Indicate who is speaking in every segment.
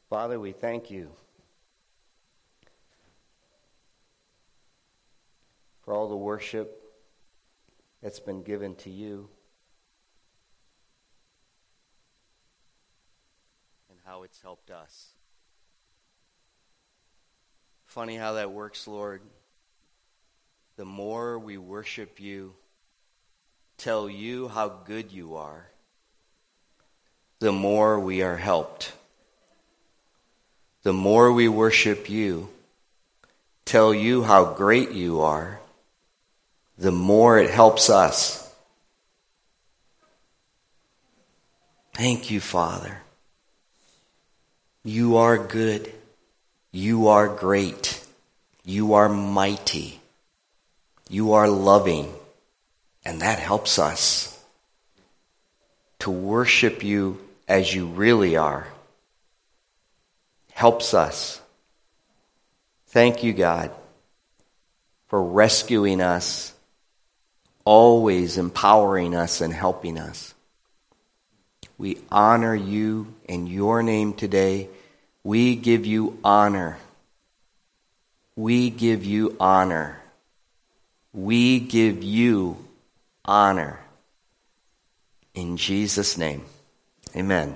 Speaker 1: Father, we thank you for all the worship that's been given to you and how it's helped us. Funny how that works, Lord. The more we worship you, tell you how good you are, the more we are helped. The more we worship you, tell you how great you are, the more it helps us. Thank you, Father. You are good. You are great. You are mighty. You are loving. And that helps us to worship you as you really are. Helps us. Thank you, God, for rescuing us, always empowering us and helping us. We honor you in your name today. We give you honor. We give you honor. We give you honor. In Jesus' name, amen.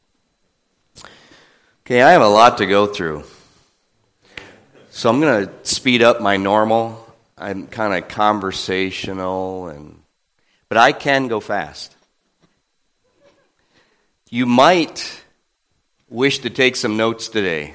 Speaker 1: Okay, I have a lot to go through. So I'm going to speed up my normal. I'm kind of conversational, but I can go fast. You might wish to take some notes today.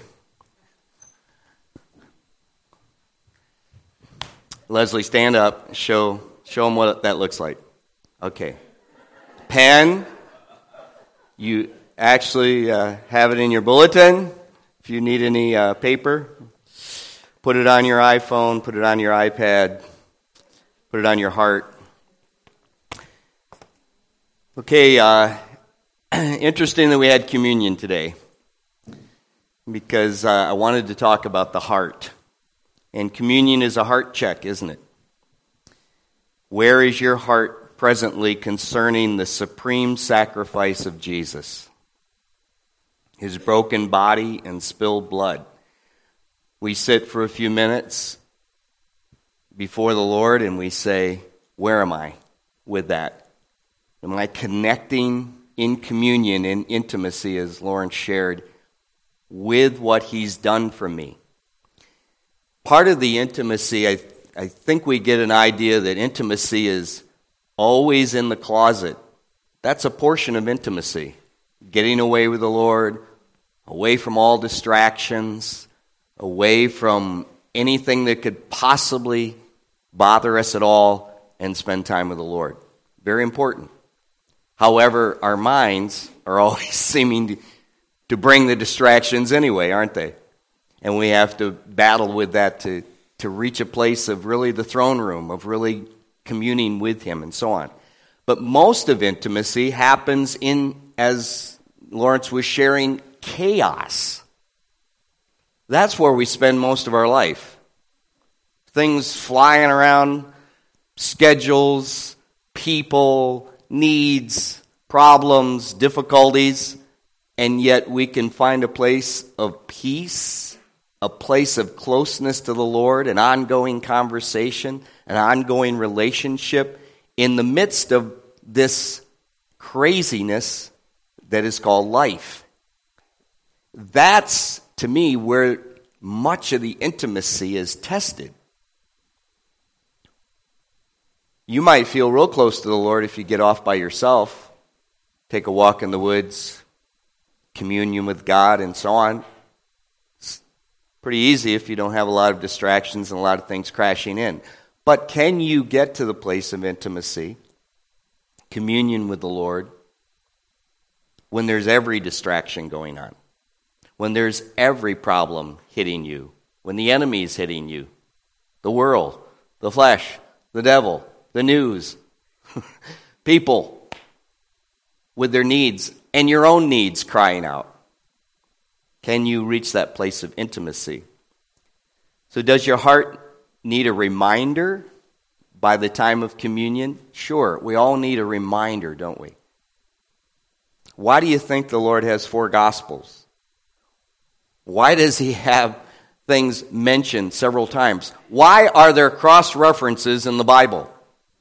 Speaker 1: Leslie, stand up. Show them what that looks like. Okay. Pen. You actually have it in your bulletin. If you need any paper, put it on your iPhone, put it on your iPad, put it on your heart. Okay, interesting that we had communion today because I wanted to talk about the heart. And communion is a heart check, isn't it? Where is your heart presently concerning the supreme sacrifice of Jesus? His broken body and spilled blood. We sit for a few minutes before the Lord and we say, where am I with that? Am I connecting in communion, in intimacy, as Lauren shared, with what he's done for me? Part of the intimacy, I think we get an idea that intimacy is always in the closet. That's a portion of intimacy. Getting away with the Lord, away from all distractions, away from anything that could possibly bother us at all, and spend time with the Lord. Very important. However, our minds are always seeming to bring the distractions anyway, aren't they? And we have to battle with that to reach a place of really the throne room, of really communing with him and so on. But most of intimacy happens in, as Lawrence was sharing, chaos. That's where we spend most of our life. Things flying around, schedules, people, needs, problems, difficulties, and yet we can find a place of peace, a place of closeness to the Lord, an ongoing conversation, an ongoing relationship in the midst of this craziness that is called life. That's, to me, where much of the intimacy is tested. You might feel real close to the Lord if you get off by yourself, take a walk in the woods, communion with God, and so on. It's pretty easy if you don't have a lot of distractions and a lot of things crashing in. But can you get to the place of intimacy, communion with the Lord, when there's every distraction going on? When there's every problem hitting you, when the enemy is hitting you, the world, the flesh, the devil, the news, people with their needs and your own needs crying out. Can you reach that place of intimacy? So does your heart need a reminder by the time of communion? Sure, we all need a reminder, don't we? Why do you think the Lord has 4 Gospels? Why does he have things mentioned several times? Why are there cross-references in the Bible?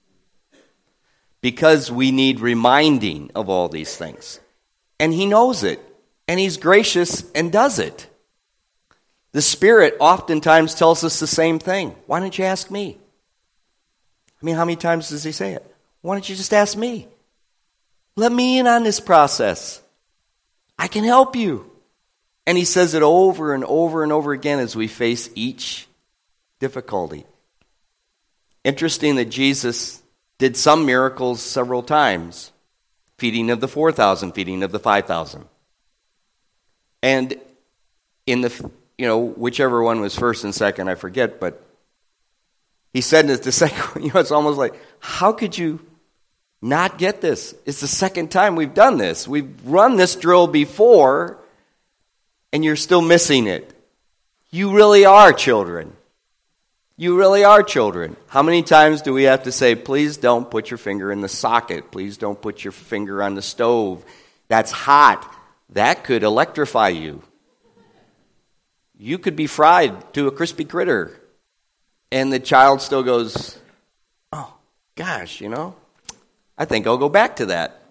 Speaker 1: Because we need reminding of all these things. And he knows it. And he's gracious and does it. The Spirit oftentimes tells us the same thing. Why don't you ask me? I mean, how many times does he say it? Why don't you just ask me? Let me in on this process. I can help you. And he says it over and over and over again as we face each difficulty. Interesting that Jesus did some miracles several times. Feeding of the 4,000, feeding of the 5,000. And in the, whichever one was first and second, I forget, but he said that the second one, it's almost like, how could you not get this? It's the second time we've done this. We've run this drill before, and you're still missing it. You really are children. You really are children. How many times do we have to say, please don't put your finger in the socket. Please don't put your finger on the stove. That's hot. That could electrify you. You could be fried to a crispy critter. And the child still goes, oh, gosh, I think I'll go back to that.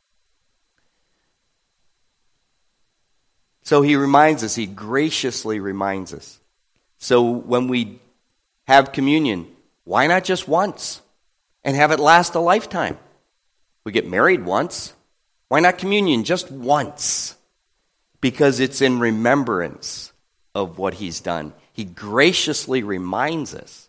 Speaker 1: So he reminds us, he graciously reminds us. So when we have communion, why not just once and have it last a lifetime? We get married once. Why not communion just once? Because it's in remembrance of what he's done. He graciously reminds us.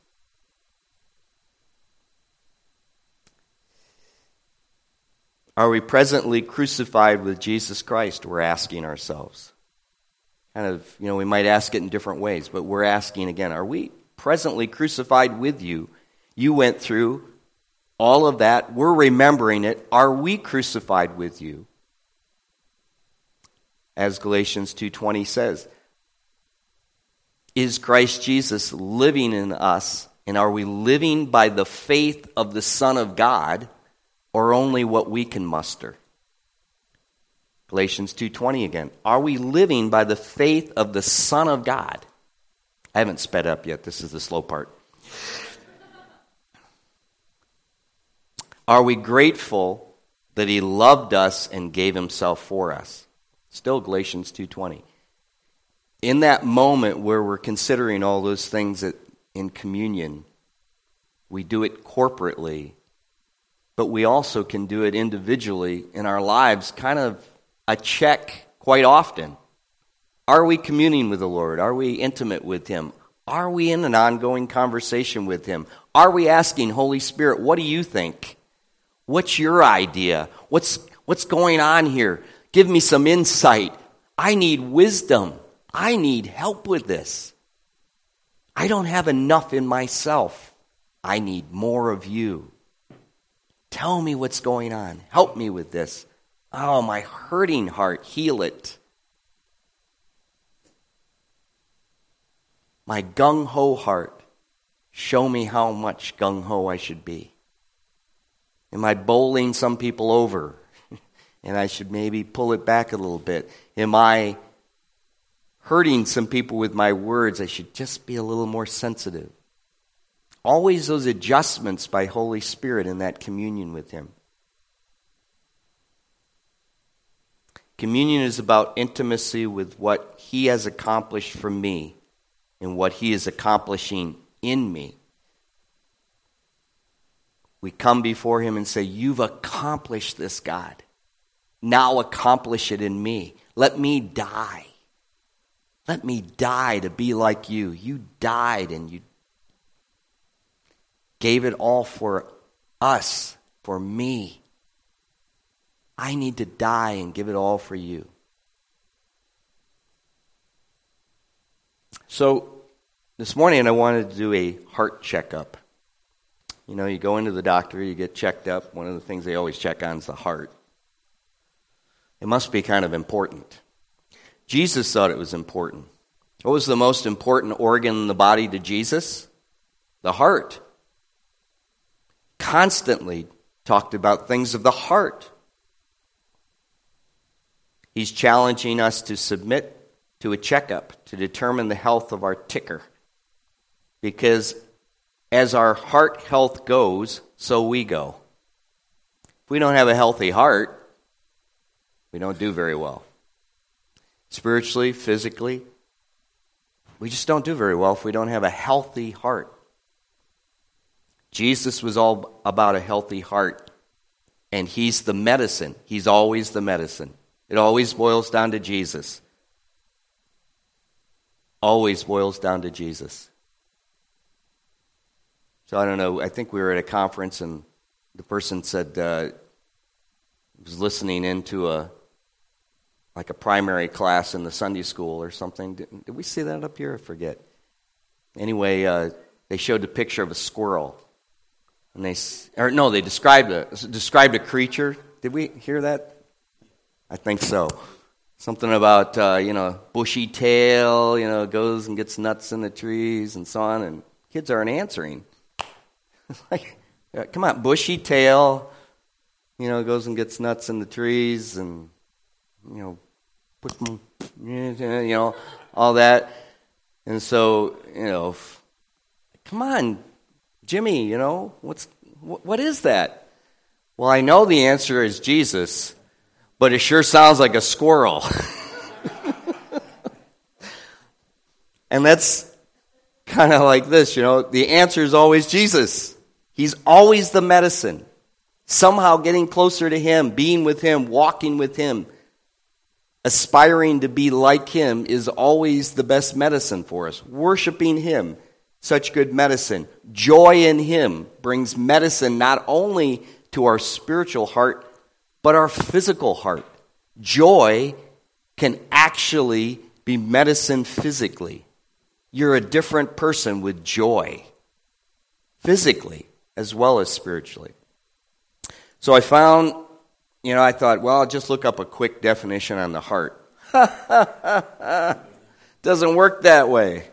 Speaker 1: Are we presently crucified with Jesus Christ? We're asking ourselves. Kind of, we might ask it in different ways, but we're asking again, are we presently crucified with you? You went through all of that. We're remembering it. Are we crucified with you? As Galatians 2:20 says, is Christ Jesus living in us? And are we living by the faith of the Son of God, or only what we can muster? Galatians 2:20 again. Are we living by the faith of the Son of God? I haven't sped up yet. This is the slow part. Are we grateful that he loved us and gave himself for us? Still Galatians 2:20. In that moment where we're considering all those things in communion, we do it corporately, but we also can do it individually in our lives, kind of a check quite often. Are we communing with the Lord? Are we intimate with him? Are we in an ongoing conversation with him? Are we asking, Holy Spirit, what do you think? What's your idea? What's going on here? Give me some insight. I need wisdom. I need help with this. I don't have enough in myself. I need more of you. Tell me what's going on. Help me with this. Oh, my hurting heart, heal it. My gung-ho heart, show me how much gung-ho I should be. Am I bowling some people over? And I should maybe pull it back a little bit. Am I hurting some people with my words? I should just be a little more sensitive. Always those adjustments by Holy Spirit in that communion with him. Communion is about intimacy with what he has accomplished for me and what he is accomplishing in me. We come before him and say, you've accomplished this, God. Now accomplish it in me. Let me die. Let me die to be like you. You died and you gave it all for us, for me. I need to die and give it all for you. So this morning I wanted to do a heart checkup. You go into the doctor, you get checked up. One of the things they always check on is the heart. It must be kind of important. Jesus thought it was important. What was the most important organ in the body to Jesus? The heart. Constantly talked about things of the heart. He's challenging us to submit to a checkup to determine the health of our ticker. Because as our heart health goes, so we go. If we don't have a healthy heart, we don't do very well. Spiritually, physically, we just don't do very well if we don't have a healthy heart. Jesus was all about a healthy heart, and he's the medicine. He's always the medicine. It always boils down to Jesus. Always boils down to Jesus. So I don't know, I think we were at a conference and the person said, was listening into a primary class in the Sunday school or something. Did we see that up here? I forget. Anyway, they showed a picture of a squirrel. And they described a creature. Did we hear that? I think so. Something about, bushy tail, goes and gets nuts in the trees and so on. And kids aren't answering. Like, come on, bushy tail, goes and gets nuts in the trees and, put them, all that. And so, come on, Jimmy, what is that? Well, I know the answer is Jesus, but it sure sounds like a squirrel. And that's kind of like this, the answer is always Jesus. He's always the medicine. Somehow getting closer to him, being with him, walking with him, aspiring to be like him is always the best medicine for us. Worshiping him, such good medicine. Joy in him brings medicine not only to our spiritual heart, but our physical heart. Joy can actually be medicine physically. You're a different person with joy, physically as well as spiritually. So I found, I thought, well, I'll just look up a quick definition on the heart. Doesn't work that way.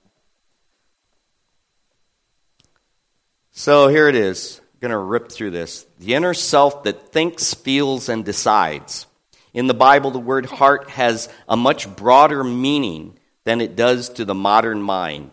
Speaker 1: So here it is. I'm going to rip through this. The inner self that thinks, feels, and decides. In the Bible, the word heart has a much broader meaning than it does to the modern mind.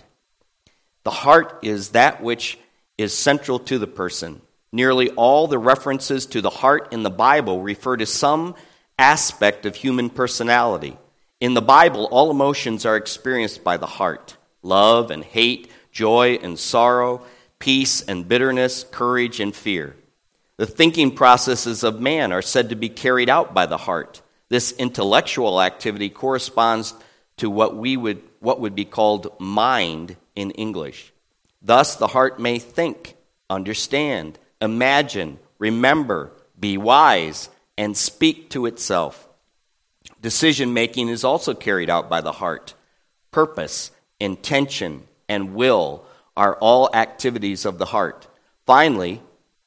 Speaker 1: The heart is that which is central to the person. Nearly all the references to the heart in the Bible refer to some aspect of human personality. In the Bible, all emotions are experienced by the heart. Love and hate, joy and sorrow, peace and bitterness, courage and fear. The thinking processes of man are said to be carried out by the heart. This intellectual activity corresponds to what would be called mind in English. Thus, the heart may think, understand, imagine, remember, be wise, and speak to itself. Decision-making is also carried out by the heart. Purpose, intention, and will are all activities of the heart. Finally,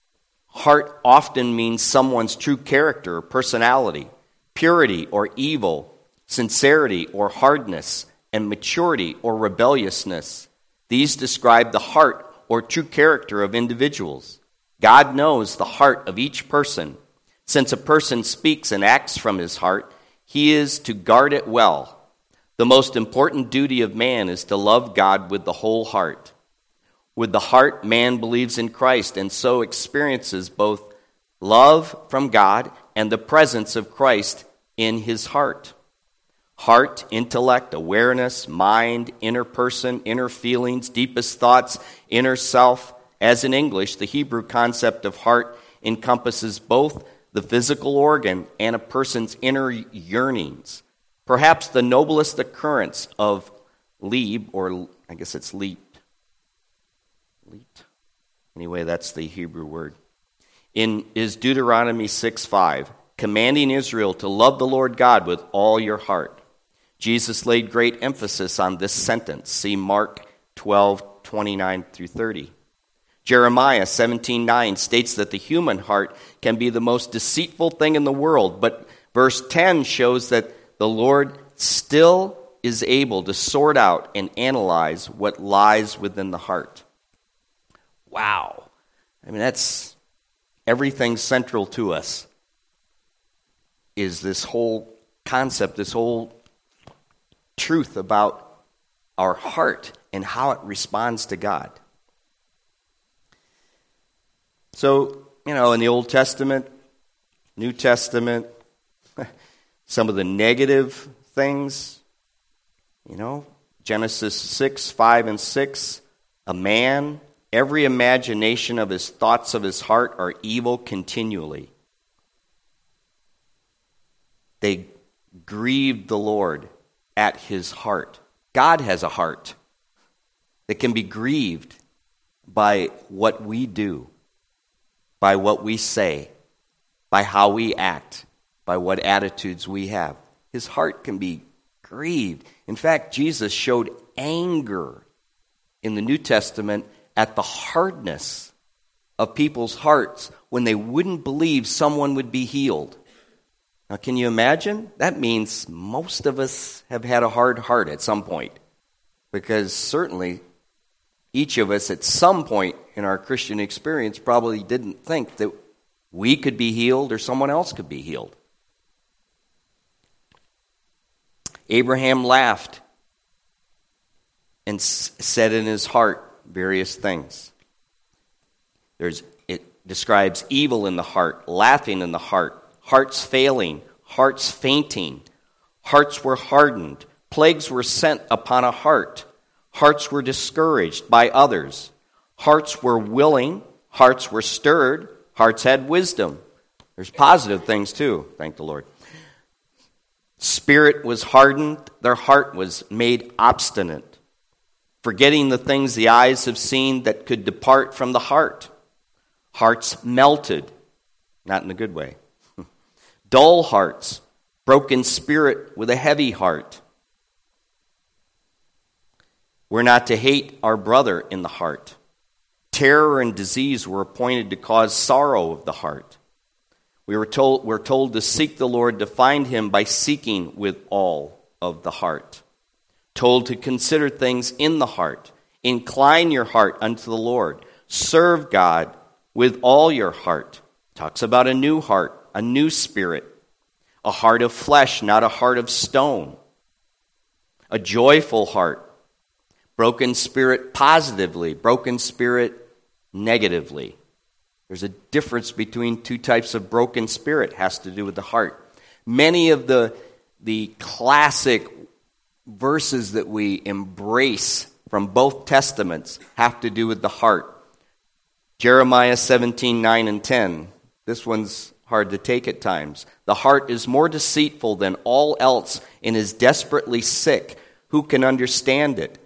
Speaker 1: heart often means someone's true character or personality, purity or evil, sincerity or hardness, and maturity or rebelliousness. These describe the heart or true character of individuals. God knows the heart of each person. Since a person speaks and acts from his heart, he is to guard it well. The most important duty of man is to love God with the whole heart. With the heart, man believes in Christ and so experiences both love from God and the presence of Christ in his heart. Heart, intellect, awareness, mind, inner person, inner feelings, deepest thoughts, inner self. As in English, the Hebrew concept of heart encompasses both the physical organ and a person's inner yearnings. Perhaps the noblest occurrence of Lieb, or I guess it's Leet. Anyway, that's the Hebrew word. Is Deuteronomy 6:5, commanding Israel to love the Lord God with all your heart. Jesus laid great emphasis on this sentence. See Mark 12:29 through 30. Jeremiah 17:9 states that the human heart can be the most deceitful thing in the world, but verse 10 shows that the Lord still is able to sort out and analyze what lies within the heart. Wow. I mean, that's everything central to us is this whole concept, this whole truth about our heart and how it responds to God. So, in the Old Testament, New Testament, some of the negative things, Genesis 6, 5, and 6, a man, every imagination of his thoughts of his heart are evil continually. They grieved the Lord at his heart. God has a heart that can be grieved by what we do, by what we say, by how we act, by what attitudes we have. His heart can be grieved. In fact, Jesus showed anger in the New Testament at the hardness of people's hearts when they wouldn't believe someone would be healed. Now, can you imagine? That means most of us have had a hard heart at some point, because certainly each of us at some point in our Christian experience probably didn't think that we could be healed or someone else could be healed. Abraham laughed and said in his heart various things. It describes evil in the heart, laughing in the heart, hearts failing, hearts fainting, hearts were hardened, plagues were sent upon a heart, hearts were discouraged by others, hearts were willing, hearts were stirred, hearts had wisdom. There's positive things too, thank the Lord. Spirit was hardened, their heart was made obstinate, forgetting the things the eyes have seen that could depart from the heart. Hearts melted, not in a good way. Dull hearts, broken spirit with a heavy heart. We're not to hate our brother in the heart. Terror and disease were appointed to cause sorrow of the heart. We're told to seek the Lord, to find him by seeking with all of the heart. Told to consider things in the heart. Incline your heart unto the Lord. Serve God with all your heart. Talks about a new heart, a new spirit. A heart of flesh, not a heart of stone. A joyful heart. Broken spirit positively, broken spirit negatively. There's a difference between two types of broken spirit. It has to do with the heart. Many of the classic verses that we embrace from both testaments have to do with the heart. Jeremiah 17, 9 and 10. This one's hard to take at times. The heart is more deceitful than all else and is desperately sick. Who can understand it?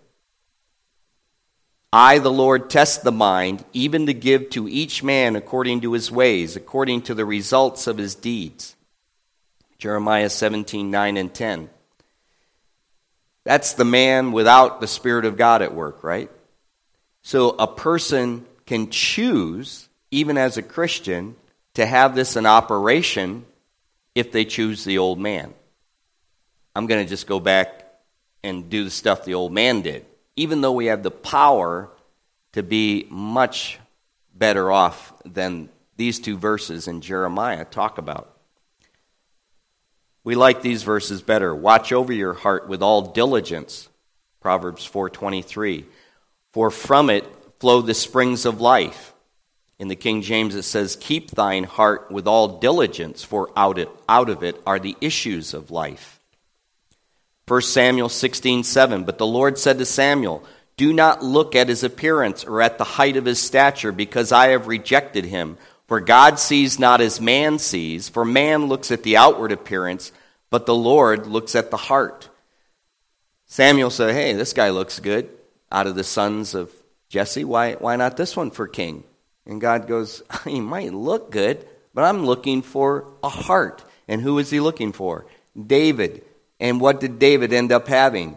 Speaker 1: I, the Lord, test the mind, even to give to each man according to his ways, according to the results of his deeds. Jeremiah 17, 9 and 10. That's the man without the Spirit of God at work, right? So a person can choose, even as a Christian, to have this in operation if they choose the old man. I'm going to just go back and do the stuff the old man did, even though we have the power to be much better off than these two verses in Jeremiah talk about. We like these verses better. Watch over your heart with all diligence, Proverbs 4:23. For from it flow the springs of life. In the King James it says, keep thine heart with all diligence, for out of it are the issues of life. 1 Samuel 16:7. But the Lord said to Samuel, do not look at his appearance or at the height of his stature, because I have rejected him. For God sees not as man sees, for man looks at the outward appearance, but the Lord looks at the heart. Samuel said, hey, this guy looks good. Out of the sons of Jesse, why not this one for king? And God goes, he might look good, but I'm looking for a heart. And who is he looking for? David. And what did David end up having?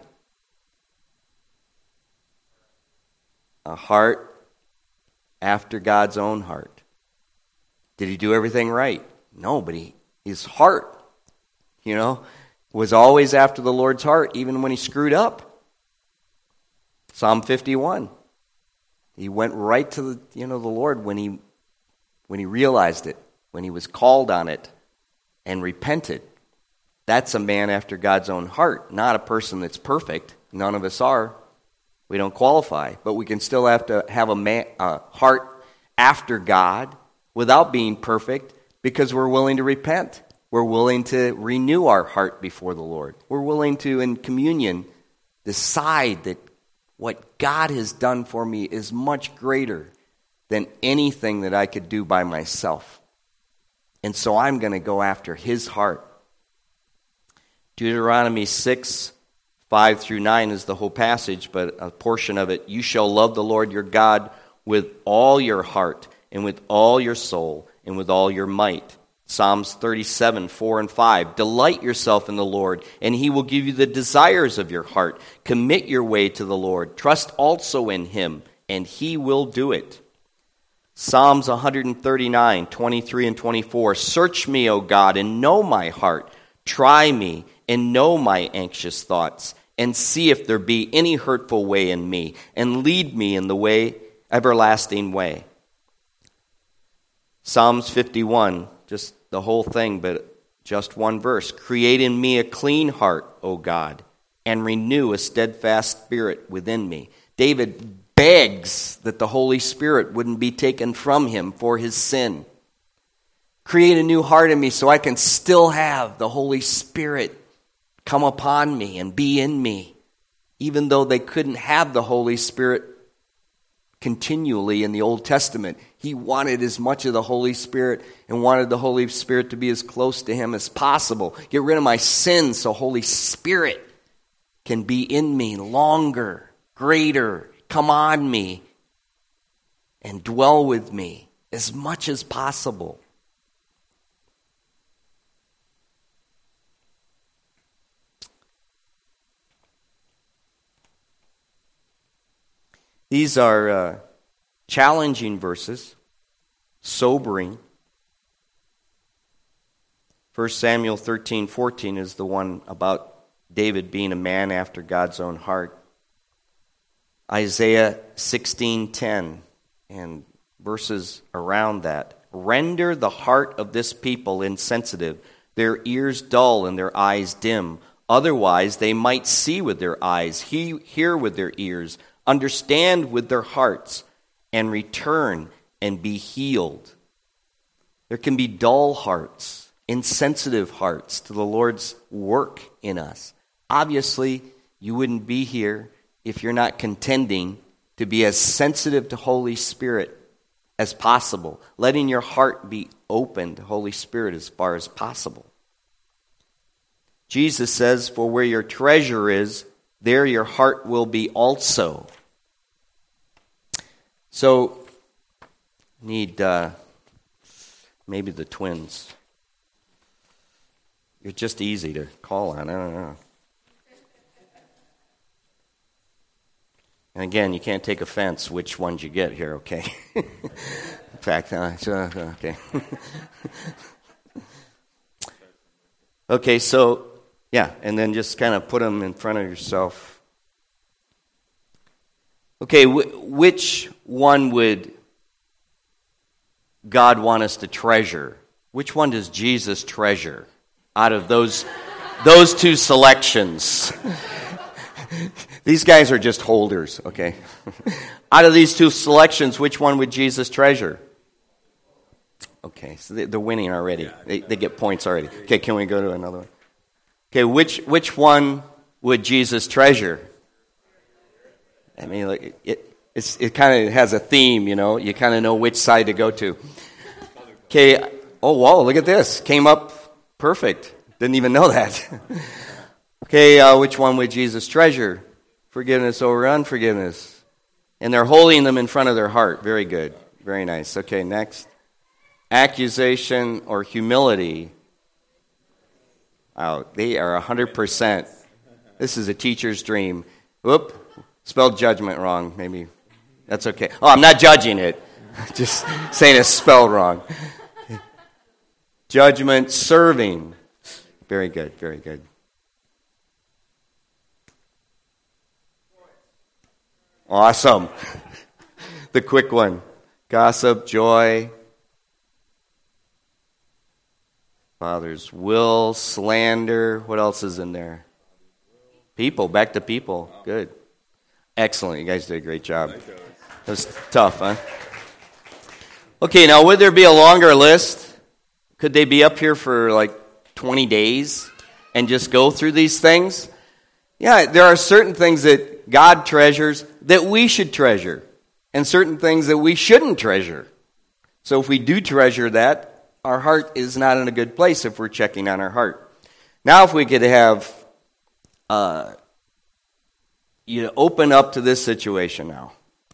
Speaker 1: A heart after God's own heart. Did he do everything right? No, but his heart, was always after the Lord's heart, even when he screwed up. Psalm 51. He went right to the Lord when he realized it, when he was called on it and repented. That's a man after God's own heart, not a person that's perfect. None of us are. We don't qualify, but we can still have to have a heart after God without being perfect because we're willing to repent. We're willing to renew our heart before the Lord. We're willing to, in communion, decide that what God has done for me is much greater than anything that I could do by myself. And so I'm going to go after his heart. Deuteronomy 6, 5 through 9 is the whole passage, but a portion of it. You shall love the Lord your God with all your heart and with all your soul and with all your might. Psalms 37, 4 and 5. Delight yourself in the Lord, and he will give you the desires of your heart. Commit your way to the Lord. Trust also in him, and he will do it. Psalms 139, 23 and 24. Search me, O God, and know my heart. Try me and know my anxious thoughts, and see if there be any hurtful way in me, and lead me in the everlasting way. Psalms 51, just the whole thing, but just one verse. Create in me a clean heart, O God, and renew a steadfast spirit within me. David begs that the Holy Spirit wouldn't be taken from him for his sin. Create a new heart in me so I can still have the Holy Spirit come upon me and be in me. Even though they couldn't have the Holy Spirit continually in the Old Testament, he wanted as much of the Holy Spirit and wanted the Holy Spirit to be as close to him as possible. Get rid of my sins so Holy Spirit can be in me longer, greater, come on me, and dwell with me as much as possible. These are challenging verses, sobering. 1 Samuel 13:14 is the one about David being a man after God's own heart. Isaiah 16:10 and verses around that. Render the heart of this people insensitive, their ears dull and their eyes dim. Otherwise they might see with their eyes, hear with their ears, understand with their hearts, and return and be healed. There can be dull hearts, insensitive hearts to the Lord's work in us. Obviously, you wouldn't be here if you're not contending to be as sensitive to Holy Spirit as possible, letting your heart be open to Holy Spirit as far as possible. Jesus says, for where your treasure is, there your heart will be also. So, need maybe the twins. You're just easy to call on. I don't know. And again, you can't take offense which ones you get here, okay? In fact, okay. Okay, so, yeah, and then just kind of put them in front of yourself. Okay, which one would God want us to treasure? Which one does Jesus treasure out of those two selections? These guys are just holders, okay? Out of these two selections, which one would Jesus treasure? Okay, so they're winning already. They get points already. Okay, can we go to another one? Okay, which one would Jesus treasure? I mean, like it kind of has a theme, you know. You kind of know which side to go to. Okay. Oh, whoa! Look at this. Came up perfect. Didn't even know that. Okay. Which one would Jesus treasure? Forgiveness over unforgiveness. And they're holding them in front of their heart. Very good. Very nice. Okay. Next. Accusation or humility. Wow. They are 100%. This is a teacher's dream. Whoop. Spelled judgment wrong, maybe. That's okay. Oh, I'm not judging it. Just saying it's spelled wrong. Judgment, serving. Very good, very good. Awesome. The quick one. Gossip, joy. Father's will, slander. What else is in there? People. Back to people. Good. Excellent. You guys did a great job. It was tough, huh? Okay, now would there be a longer list? Could they be up here for like 20 days and just go through these things? Yeah, there are certain things that God treasures that we should treasure, and certain things that we shouldn't treasure. So if we do treasure that, our heart is not in a good place if we're checking on our heart. Now if we could have open up to this situation now.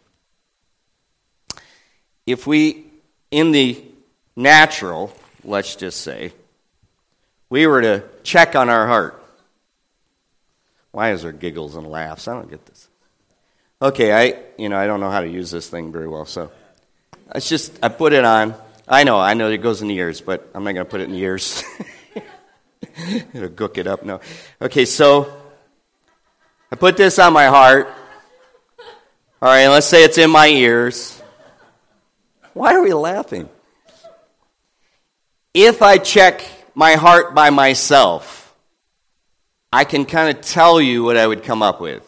Speaker 1: If we, in the natural, let's just say, we were to check on our heart. Why is there giggles and laughs? I don't get this. Okay, I don't know how to use this thing very well, so I put it on. I know it goes in the ears, but I'm not going to put it in the ears. It'll gook it up. No. Okay, so I put this on my heart. All right, let's say it's in my ears. Why are we laughing? If I check my heart by myself, I can kind of tell you what I would come up with.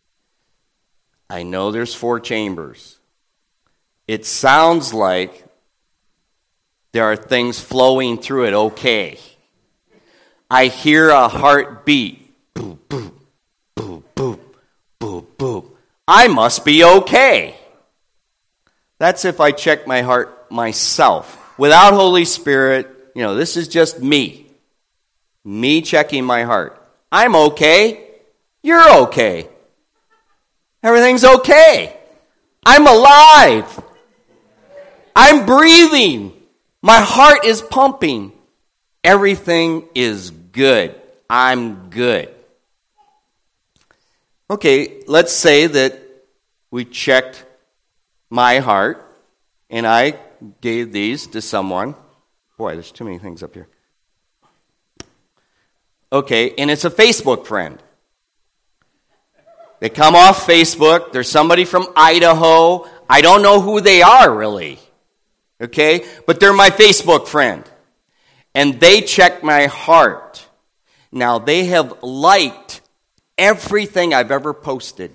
Speaker 1: I know there's 4 chambers. It sounds like there are things flowing through it okay. I hear a heartbeat. Boop, boop, boop, boop, boop, boop. I must be okay. That's if I check my heart myself. Without Holy Spirit, this is just me. Me checking my heart. I'm okay. You're okay. Everything's okay. I'm alive. I'm breathing. My heart is pumping. Everything is good. I'm good. Okay, let's say that we checked my heart and I gave these to someone. Boy, there's too many things up here. Okay, and it's a Facebook friend. They come off Facebook. There's somebody from Idaho. I don't know who they are really. Okay? But they're my Facebook friend. And they check my heart. Now, they have liked everything I've ever posted.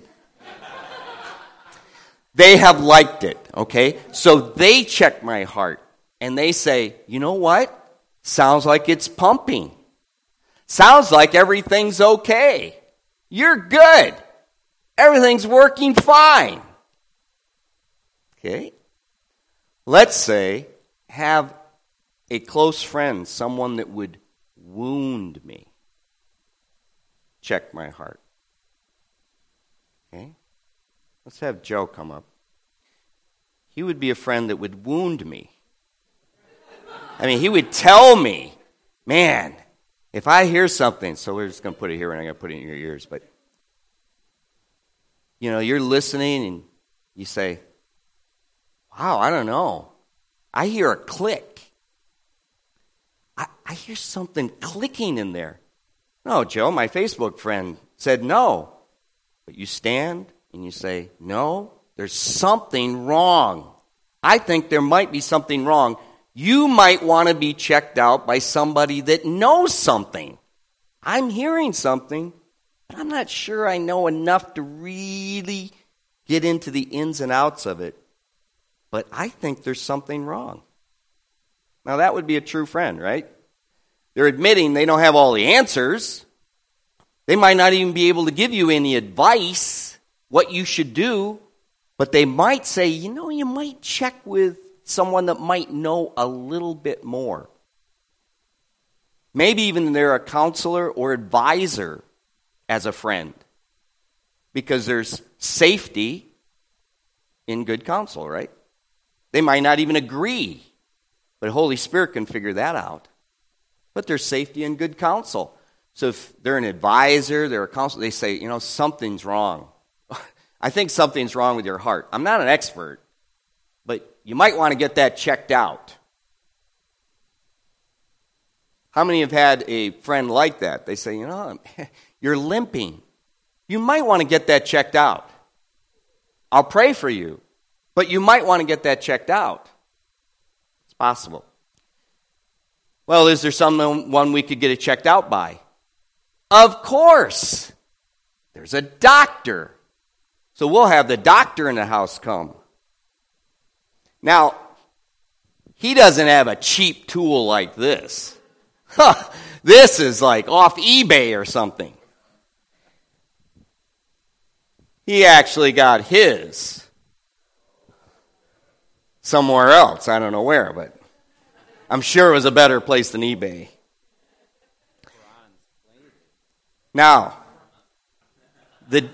Speaker 1: They have liked it, okay? So they check my heart. And they say, you know what? Sounds like it's pumping. Sounds like everything's okay. You're good. Everything's working fine. Okay? Let's say, have a close friend, someone that would wound me. Check my heart. Okay? Let's have Joe come up. He would be a friend that would wound me. He would tell me, man, if I hear something, so we're just going to put it here and I'm going to put it in your ears, but you're listening and you say, wow, I don't know. I hear a click. I hear something clicking in there. No, Joe, my Facebook friend said no. But you stand and you say, no, there's something wrong. I think there might be something wrong. You might want to be checked out by somebody that knows something. I'm hearing something, but I'm not sure I know enough to really get into the ins and outs of it. But I think there's something wrong. Now, that would be a true friend, right? They're admitting they don't have all the answers. They might not even be able to give you any advice, what you should do. But they might say, you might check with someone that might know a little bit more. Maybe even they're a counselor or advisor as a friend. Because there's safety in good counsel, right? They might not even agree. But Holy Spirit can figure that out. But there's safety in good counsel. So if they're an advisor, they're a counselor, they say, something's wrong. I think something's wrong with your heart. I'm not an expert, but you might want to get that checked out. How many have had a friend like that? They say, you're limping. You might want to get that checked out. I'll pray for you, but you might want to get that checked out. It's possible. Well, is there someone we could get it checked out by? Of course. There's a doctor. So we'll have the doctor in the house come. Now, he doesn't have a cheap tool like this. This is like off eBay or something. He actually got his somewhere else. I don't know where, but I'm sure it was a better place than eBay. Now, the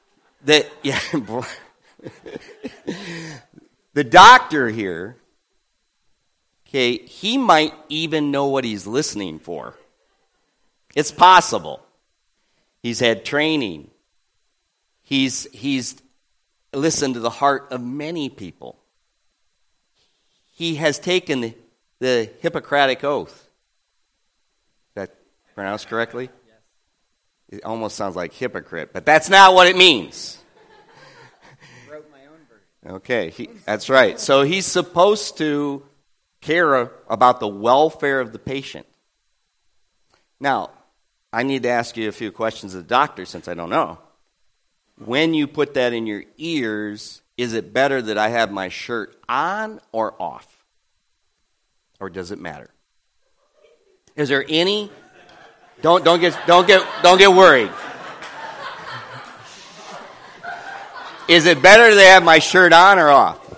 Speaker 1: doctor here, okay, he might even know what he's listening for. It's possible. He's had training. He's listened to the heart of many people. He has taken the Hippocratic Oath. Is that pronounced correctly? Yes. It almost sounds like hypocrite, but that's not what it means.
Speaker 2: I wrote my own version.
Speaker 1: Okay, that's right. So he's supposed to care about the welfare of the patient. Now, I need to ask you a few questions of the doctor since I don't know. When you put that in your ears, is it better that I have my shirt on or off? Or does it matter? Is there any? Don't get worried. Is it better to have my shirt on or off?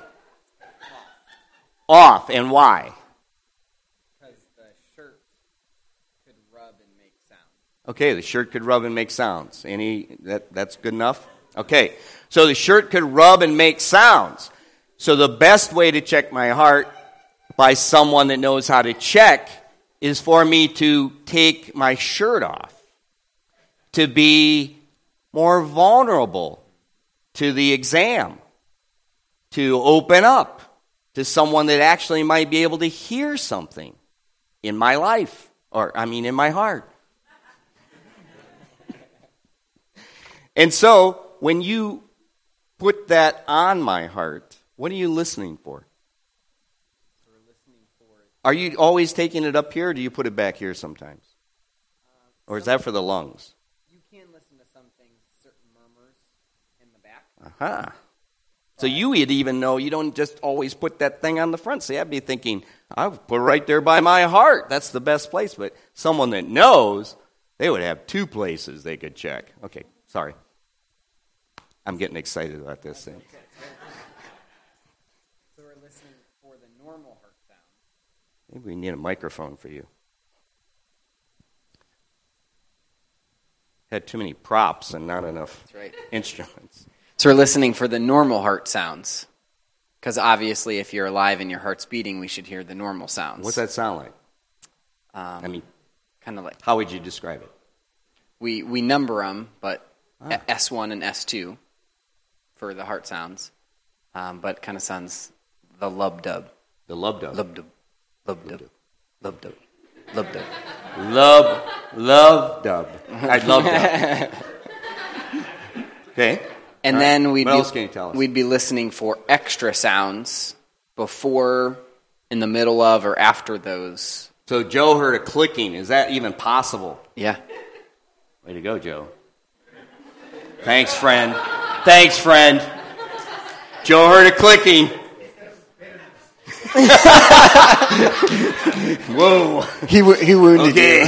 Speaker 1: Off, and why?
Speaker 2: Because the shirt could rub and make sounds.
Speaker 1: Okay, the shirt could rub and make sounds. That's good enough? Okay, so the shirt could rub and make sounds. So the best way to check my heart by someone that knows how to check is for me to take my shirt off, to be more vulnerable to the exam, to open up to someone that actually might be able to hear something in my life, in my heart. And so, when you put that on my heart, what are you listening for?
Speaker 2: We're listening for it.
Speaker 1: Are you always taking it up here, or do you put it back here sometimes? Or is that for the lungs?
Speaker 2: You can listen to some things, certain murmurs in the back.
Speaker 1: Aha. So you would even know you don't just always put that thing on the front. See, I'd be thinking, I would put it right there by my heart. That's the best place. But someone that knows, they would have two places they could check. Okay, sorry. I'm getting excited about this thing.
Speaker 2: So we're listening for the normal heart sound.
Speaker 1: Maybe we need a microphone for you. Had too many props and not enough instruments.
Speaker 2: So we're listening for the normal heart sounds. Because obviously if you're alive and your heart's beating, we should hear the normal sounds.
Speaker 1: What's that sound like?
Speaker 2: Kind of like...
Speaker 1: How would you describe it?
Speaker 2: We number them, but S1 and S2 for the heart sounds. But it kind of sounds the lub-dub.
Speaker 1: The lub-dub.
Speaker 2: Lub-dub. Lub-dub. Lub-dub. Lub-dub.
Speaker 1: Love-dub. I love that. Okay.
Speaker 2: And then
Speaker 1: what else can you tell us?
Speaker 2: We'd be listening for extra sounds before, in the middle of, or after those.
Speaker 1: So Joe heard a clicking. Is that even possible?
Speaker 2: Yeah.
Speaker 1: Way to go, Joe. Thanks, friend. Thanks, friend. Joe heard a clicking. Whoa.
Speaker 2: He wounded you.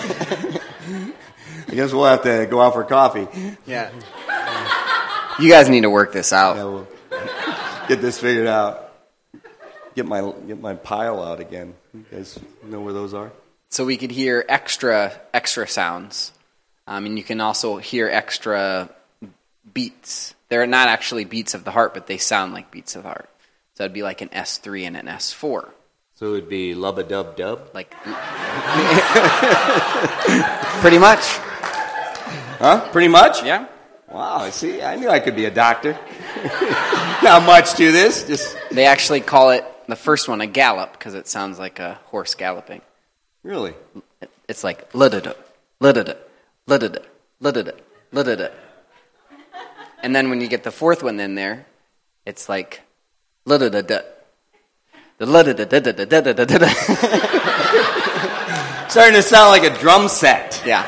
Speaker 1: I guess we'll have to go out for coffee.
Speaker 2: Yeah. You guys need to work this out.
Speaker 1: Yeah, we'll get this figured out. Get my pile out again. You guys know where those are?
Speaker 2: So we could hear extra sounds. And you can also hear extra beats. They're not actually beats of the heart, but they sound like beats of the heart. So it'd be like an S3 and an S4.
Speaker 1: So it would be lubba-dub-dub?
Speaker 2: Like, pretty much.
Speaker 1: Huh? Pretty much?
Speaker 2: Yeah.
Speaker 1: Wow, see, I knew I could be a doctor. Not much to this.
Speaker 2: They actually call it, the first one, a gallop, because it sounds like a horse galloping.
Speaker 1: Really?
Speaker 2: It's like, la-da-da, la-da-da, la-da-da, la-da-da, la-da-da. And then when you get the fourth one in there, it's like, la-da-da-da,
Speaker 1: Starting to sound like a drum set.
Speaker 2: Yeah.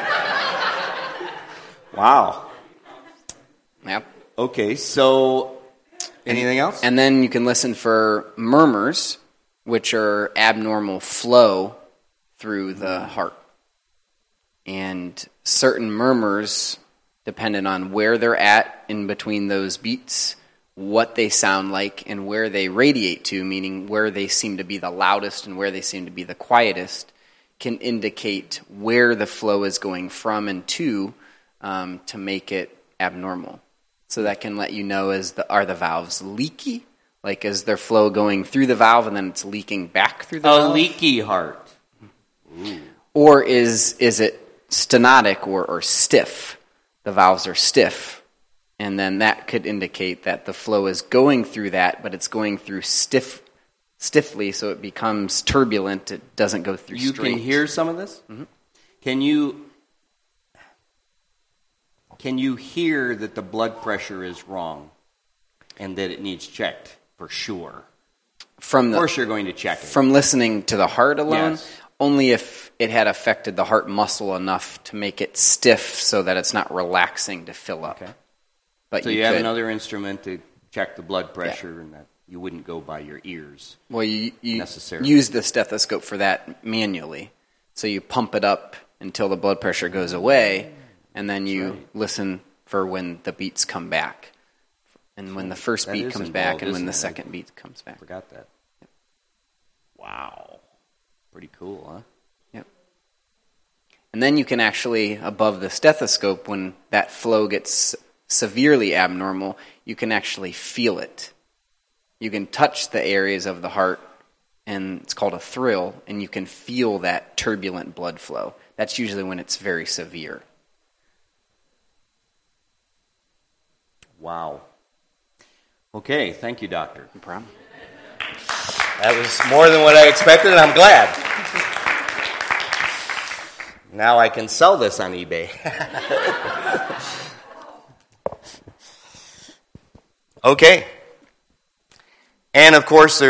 Speaker 1: Wow.
Speaker 2: Yep.
Speaker 1: Okay, so anything else?
Speaker 2: And then you can listen for murmurs, which are abnormal flow through the heart. And certain murmurs, depending on where they're at in between those beats, what they sound like, and where they radiate to, meaning where they seem to be the loudest and where they seem to be the quietest, can indicate where the flow is going from and to make it abnormal. So that can let you know, are the valves leaky? Like, is their flow going through the valve and then it's leaking back through the valve?
Speaker 1: A leaky heart.
Speaker 2: Ooh. Or is it stenotic or stiff? The valves are stiff. And then that could indicate that the flow is going through that, but it's going through stiffly, so it becomes turbulent. It doesn't go through straight.
Speaker 1: You can hear some of this?
Speaker 2: Mm-hmm.
Speaker 1: Can you hear that the blood pressure is wrong and that it needs checked for sure? Of course you're going to check it.
Speaker 2: From listening to the heart alone?
Speaker 1: Yes.
Speaker 2: Only if it had affected the heart muscle enough to make it stiff so that it's not relaxing to fill up.
Speaker 1: Okay.
Speaker 2: But
Speaker 1: so you have another instrument to check the blood pressure, and that you wouldn't go by your ears.
Speaker 2: Well, you
Speaker 1: necessarily
Speaker 2: use the stethoscope for that manually. So you pump it up until the blood pressure goes away, and then you listen for when the beats come back. And when the first beat comes back and when the second beat comes back.
Speaker 1: Forgot that. Yep. Wow. Pretty cool, huh?
Speaker 2: Yep. And then you can actually, above the stethoscope, when that flow gets severely abnormal, you can actually feel it. You can touch the areas of the heart, and it's called a thrill, and you can feel that turbulent blood flow. That's usually when it's very severe.
Speaker 1: Wow. Okay, thank you, Doctor.
Speaker 2: No problem.
Speaker 1: That was more than what I expected, and I'm glad. Now I can sell this on eBay. Okay. And of course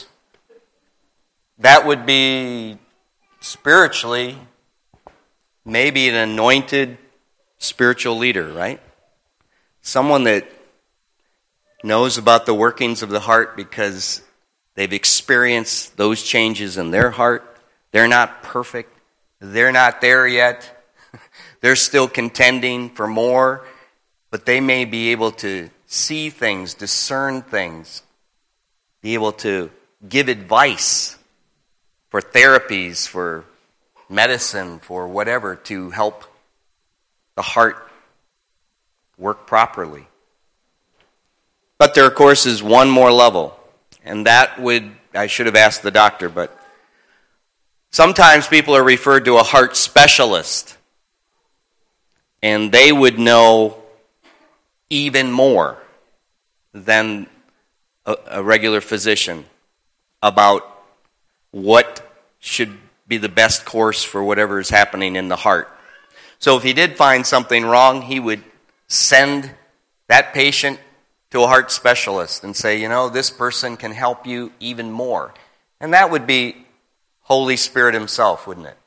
Speaker 1: that would be spiritually maybe an anointed spiritual leader, right? Someone that knows about the workings of the heart because they've experienced those changes in their heart. They're not perfect. They're not there yet. They're still contending for more, but they may be able to see things, discern things, be able to give advice for therapies, for medicine, for whatever, to help the heart work properly. But there, of course, is one more level, and I should have asked the doctor, but sometimes people are referred to a heart specialist, and they would know even more than a regular physician about what should be the best course for whatever is happening in the heart. So if he did find something wrong, he would send that patient to a heart specialist and say, this person can help you even more. And that would be Holy Spirit himself, wouldn't it?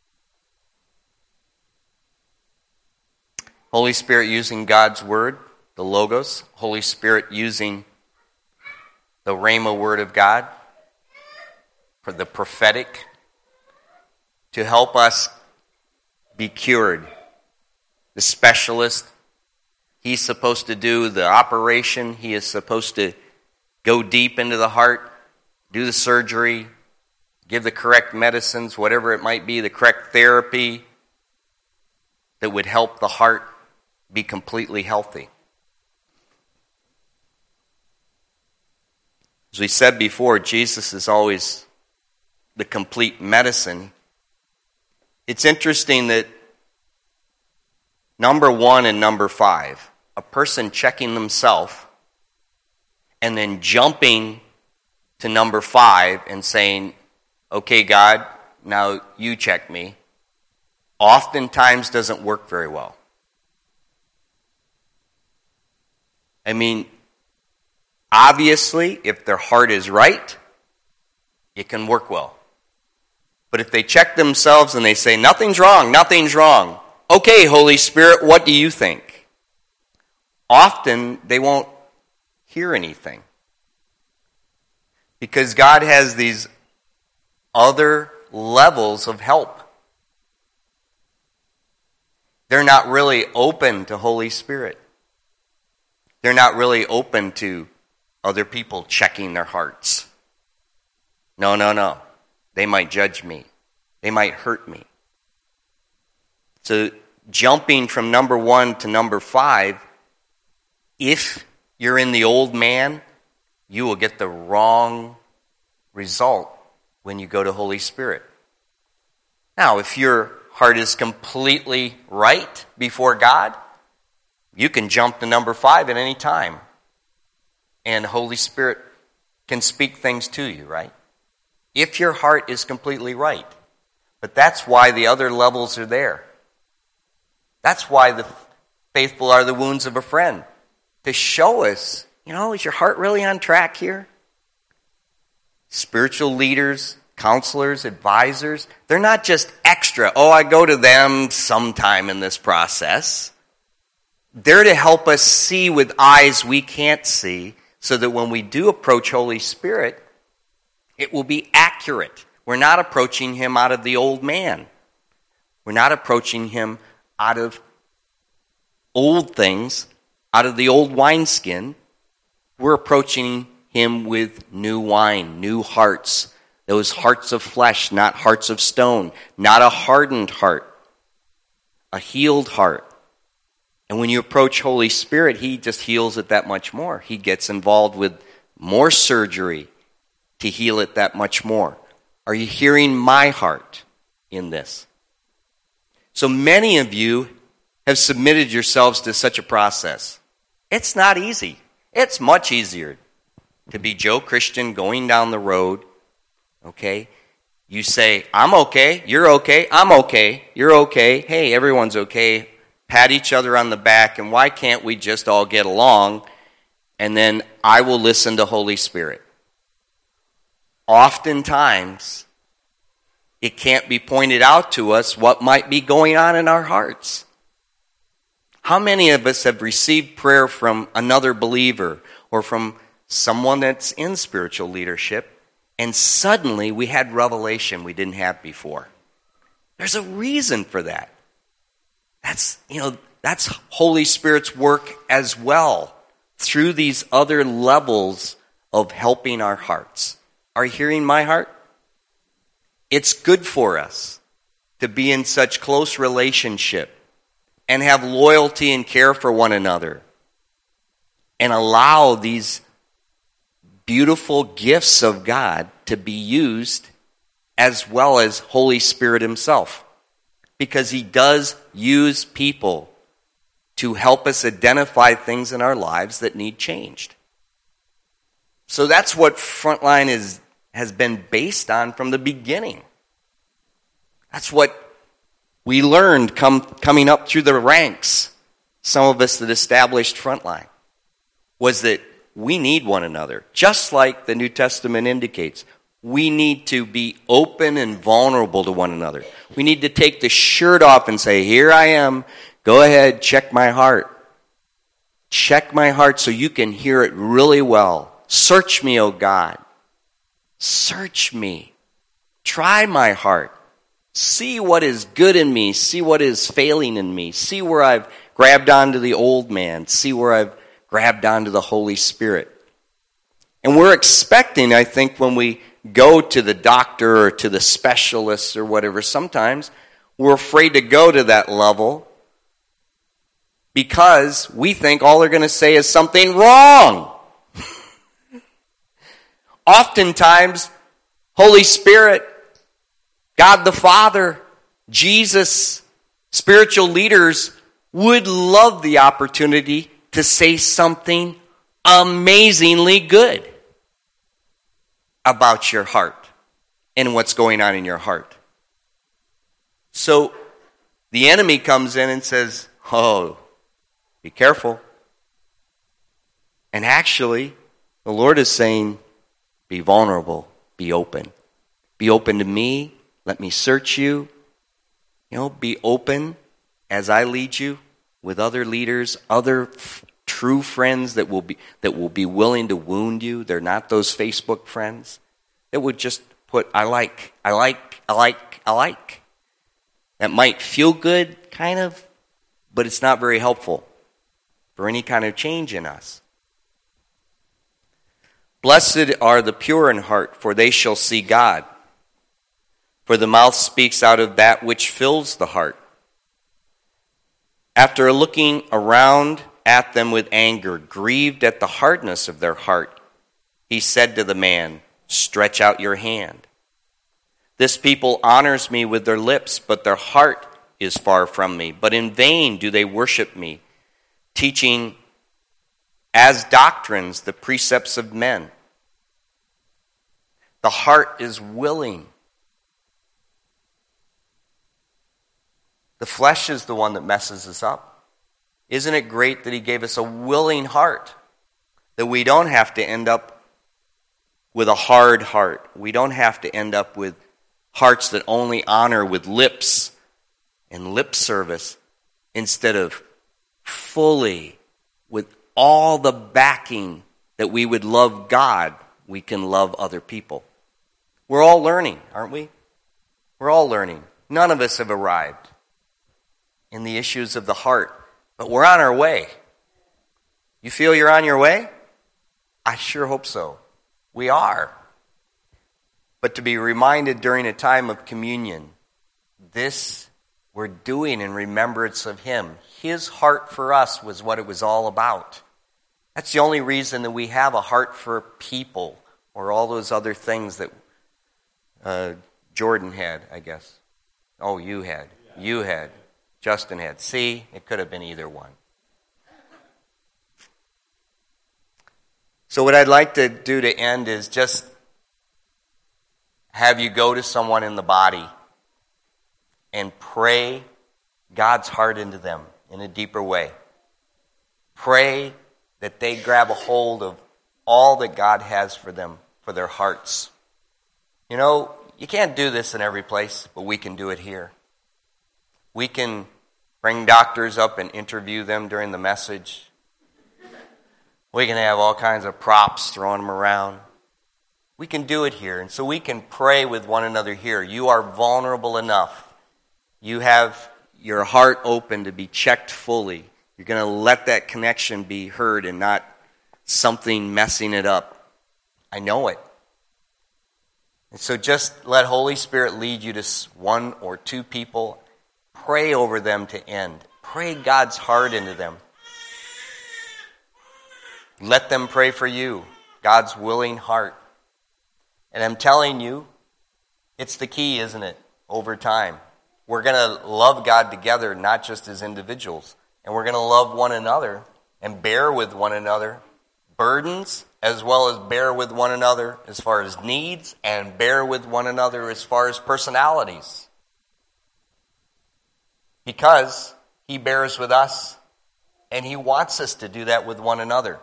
Speaker 1: Holy Spirit using God's Word, the Logos. Holy Spirit using the Rhema Word of God for the prophetic to help us be cured. The specialist, he's supposed to do the operation. He is supposed to go deep into the heart, do the surgery, give the correct medicines, whatever it might be, the correct therapy that would help the heart be completely healthy. As we said before, Jesus is always the complete medicine. It's interesting that number 1 and number 5, a person checking themselves and then jumping to number 5 and saying, okay, God, now you check me, oftentimes doesn't work very well. I mean, obviously, if their heart is right, it can work well. But if they check themselves and they say, nothing's wrong, okay, Holy Spirit, what do you think? Often they won't hear anything. Because God has these other levels of help. They're not really open to Holy Spirit. They're not really open to other people checking their hearts. No. They might judge me. They might hurt me. So jumping from number 1 to number 5, if you're in the old man, you will get the wrong result when you go to Holy Spirit. Now, if your heart is completely right before God, you can jump to number 5 at any time. And Holy Spirit can speak things to you, right? If your heart is completely right. But that's why the other levels are there. That's why the faithful are the wounds of a friend. To show us, is your heart really on track here? Spiritual leaders, counselors, advisors, they're not just extra. I go to them sometime in this process. They're to help us see with eyes we can't see, so that when we do approach Holy Spirit, it will be accurate. We're not approaching him out of the old man. We're not approaching him out of old things, out of the old wineskin. We're approaching him with new wine, new hearts. Those hearts of flesh, not hearts of stone. Not a hardened heart. A healed heart. And when you approach Holy Spirit, he just heals it that much more. He gets involved with more surgery to heal it that much more. Are you hearing my heart in this? So many of you have submitted yourselves to such a process. It's not easy. It's much easier to be Joe Christian going down the road, okay? You say, I'm okay, you're okay, I'm okay, you're okay, hey, everyone's okay. Pat each other on the back, and why can't we just all get along? And then I will listen to Holy Spirit. Oftentimes, it can't be pointed out to us what might be going on in our hearts. How many of us have received prayer from another believer or from someone that's in spiritual leadership, and suddenly we had revelation we didn't have before? There's a reason for that. That's Holy Spirit's work as well, through these other levels of helping our hearts. Are you hearing my heart? It's good for us to be in such close relationship and have loyalty and care for one another and allow these beautiful gifts of God to be used as well as Holy Spirit himself. Because he does use people to help us identify things in our lives that need changed. So that's what Frontline has been based on from the beginning. That's what we learned coming up through the ranks, some of us that established Frontline, was that we need one another. Just like the New Testament indicates, we need to be open and vulnerable to one another. We need to take the shirt off and say, here I am. Go ahead, check my heart. Check my heart so you can hear it really well. Search me, O God. Search me. Try my heart. See what is good in me. See what is failing in me. See where I've grabbed onto the old man. See where I've grabbed onto the Holy Spirit. And we're expecting, I think, when we go to the doctor or to the specialist or whatever, sometimes we're afraid to go to that level because we think all they're going to say is something wrong. Oftentimes, Holy Spirit, God the Father, Jesus, spiritual leaders would love the opportunity to say something amazingly good about your heart and what's going on in your heart. So the enemy comes in and says, be careful. And actually, the Lord is saying, be vulnerable, be open. Be open to me. Let me search you. Be open as I lead you with other leaders, other true friends that will be willing to wound you. They're not those Facebook friends that would just put I like. That might feel good, kind of, but it's not very helpful for any kind of change in us. Blessed are the pure in heart, for they shall see God. For the mouth speaks out of that which fills the heart. After looking around at them with anger, grieved at the hardness of their heart, he said to the man, stretch out your hand. This people honors me with their lips, but their heart is far from me. But in vain do they worship me, teaching as doctrines the precepts of men. The heart is willing. The flesh is the one that messes us up. Isn't it great that he gave us a willing heart? That we don't have to end up with a hard heart. We don't have to end up with hearts that only honor with lips and lip service instead of fully, with all the backing that we would love God, we can love other people. We're all learning, aren't we? We're all learning. None of us have arrived in the issues of the heart, but we're on our way. You feel you're on your way? I sure hope so. We are. But to be reminded during a time of communion, this we're doing in remembrance of him. His heart for us was what it was all about. That's the only reason that we have a heart for people, or all those other things that Jordan had, I guess. Oh, you had. You had. Justin had. See, it could have been either one. So what I'd like to do to end is just have you go to someone in the body and pray God's heart into them in a deeper way. Pray that they grab a hold of all that God has for them, for their hearts. You can't do this in every place, but we can do it here. We can bring doctors up and interview them during the message. We can have all kinds of props, throwing them around. We can do it here, and so we can pray with one another here. You are vulnerable enough. You have your heart open to be checked fully. You're going to let that connection be heard and not something messing it up. I know it. And so just let Holy Spirit lead you to one or two people. Pray over them to end. Pray God's heart into them. Let them pray for you, God's willing heart. And I'm telling you, it's the key, isn't it, over time. We're going to love God together, not just as individuals. And we're going to love one another and bear with one another burdens, as well as bear with one another as far as needs, and bear with one another as far as personalities. Because he bears with us, and he wants us to do that with one another.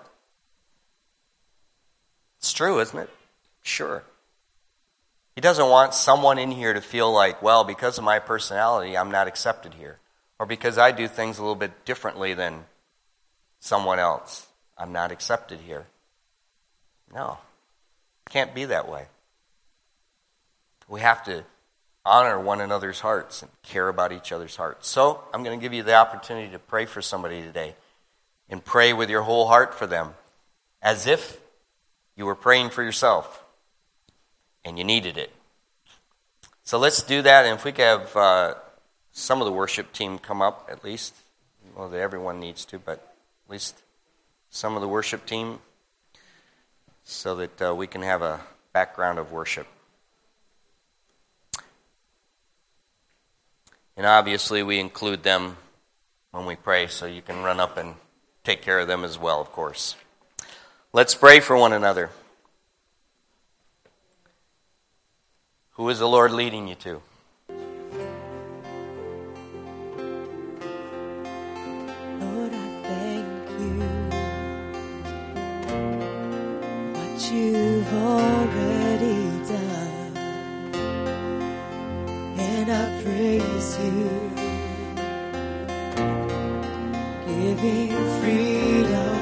Speaker 1: It's true, isn't it? Sure. He doesn't want someone in here to feel like, well, because of my personality, I'm not accepted here. Or because I do things a little bit differently than someone else, I'm not accepted here. No. Can't be that way. We have to honor one another's hearts and care about each other's hearts. So, I'm going to give you the opportunity to pray for somebody today. And pray with your whole heart for them. As if you were praying for yourself. And you needed it. So let's do that. And if we could have some of the worship team come up at least. Well, everyone needs to, but at least some of the worship team. So that we can have a background of worship. And obviously we include them when we pray, so you can run up and take care of them as well, of course. Let's pray for one another. Who is the Lord leading you to?
Speaker 3: Lord, I thank you for what you've already done. I praise you, giving freedom.